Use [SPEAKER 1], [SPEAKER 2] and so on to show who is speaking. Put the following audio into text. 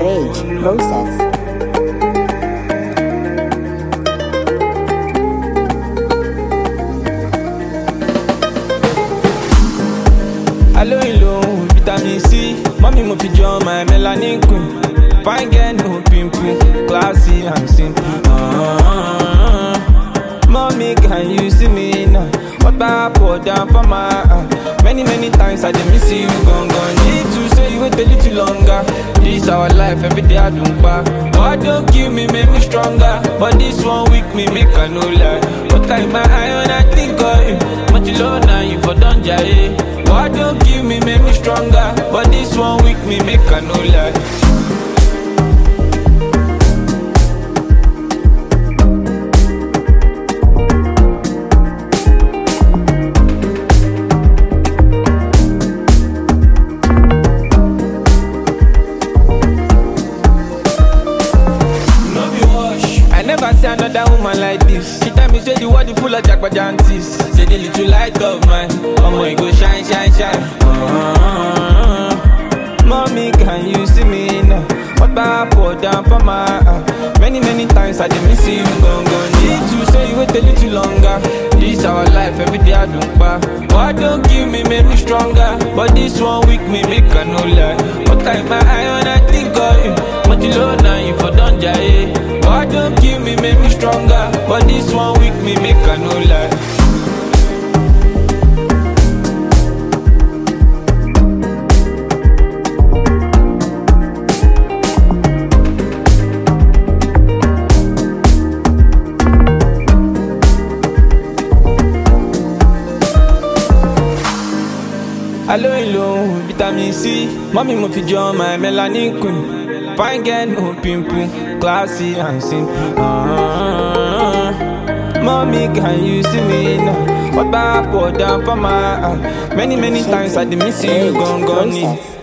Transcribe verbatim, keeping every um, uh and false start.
[SPEAKER 1] Rage Process.
[SPEAKER 2] Hello, hello, vitamin C. Mommy mo fi jọ my melanin queen. Fine girl, no pimple, classy and simple. Uh-huh. Mommy, can you see me now? What I pour down for my heart? Many, many times I did miss you, gone, gone. Need to say you wait a little longer. This our life, every day I don't back. God don't kill me, make me stronger. But this one weak me, make I no lie. But like my eye when I think of you. Much low now, you for don't jay. God don't kill me, make me stronger. But this one weak me, make I no lie. Never see another woman like this. She tell me say the world is full of jagbajantis. Say the little light of mine, oh my go shine, shine, shine. Uh-huh. Mommy, can you see me now? What I pour down for my heart? Many, many times I did miss you, gone, gone. Need to say you wait a little longer. This our life, every day I don't back. God don't give me, make me stronger. But this one weak me, make I no lie. But like my eye when I think of you. Much low now, you for don't jay. God don't kill me, make me stronger. But this one weak me, make I no lie. Hello, hello, vitamin C. Mommy mo fi jọ my melanin queen. Fine girl, no pimple, classy and simple. Uh-huh. Mommy, can you see me now? What I pour down for my heart? Many, many times I did miss you, gone, gone.